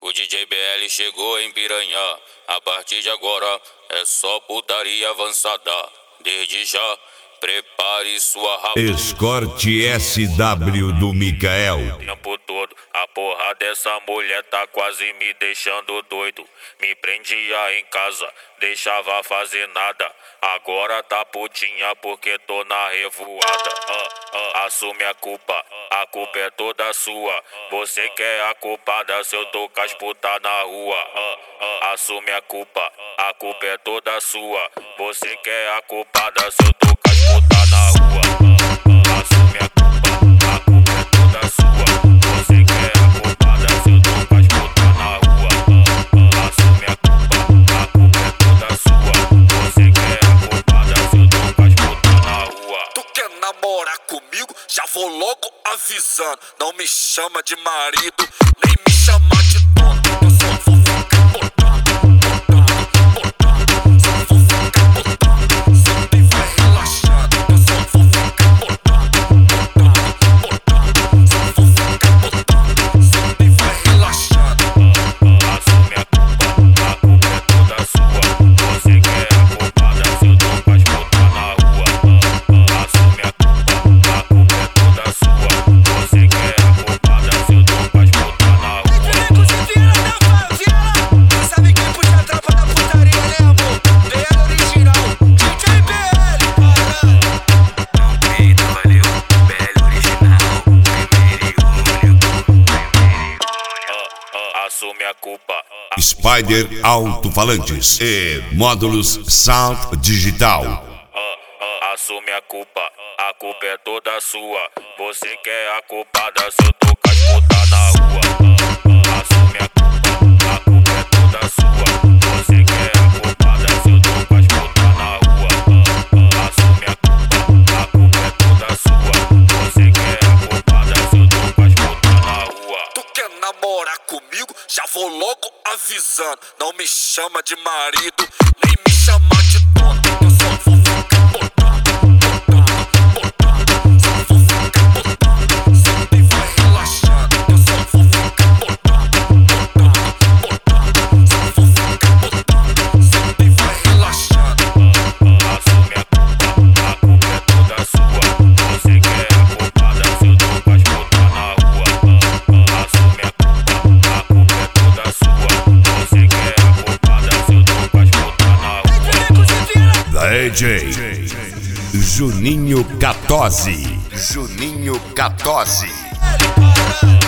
O DJ BL chegou em Piranha. A partir de agora é só putaria avançada. Desde já, prepare sua rapa. Escorte SW do Mikael. O tempo todo, a porra dessa mulher tá quase me deixando doido. Me prendia em casa, deixava fazer nada. Agora tá putinha porque tô na revoada. Assume a culpa é toda sua. Você que é a culpada se eu tô com as putas na rua. Assume a culpa é toda sua. Você que é a culpada se eu tô com as putas na rua. Assume a culpa é toda sua. Você que é a culpada se eu tô com as putas na rua. Assume a culpa é toda sua. Você que é a culpada se eu tô com as putas na rua. Tu quer namorar comigo? Já vou logo avisando. Não me chama de marido, nem me chama de dono. Eu só vou ficar botando. Só vou ficar botando. Sempre vai relaxando. Eu só vou ficar botando. Só vou ficar botando. Sempre vai relaxando. Assume a culpa é toda sua. Você que é a culpada se eu tô com as putas na rua. Assume a culpa é toda sua. Você que é a culpada se eu tô com as putas na rua. Sabe quem puxa a tropa da putaria, né, amor? BL original, DJ BL. Não peita, valeu, BL original. Primeiro e único. Assume a culpa. Spider Alto-Falantes e Módulos Sound Digital. Assume a culpa é toda sua. Você que é a culpada se eu tô com as putas na rua. Assume a culpa é toda sua. Você que é a culpada se eu tô com as putas na rua. Assume a culpa é toda sua. Você que é a culpada se eu tô com as putas na rua. Tu quer namorar comigo? Já vou logo avisando. Não me chama de marido, nem me chama de dono. Eu só vou ficar botando. Só vou ficar botando. Sempre vai relaxando. Eu só vou ficar botando. Só vou ficar botando. Sempre vai relaxando. Assume a culpa é toda sua. Você que é a culpada se eu tô com as putas na rua. Assume a culpa é toda sua. Você que é a culpada se eu tô com as putas na rua. DJ Juninho Catozzi. Juninho Catozzi.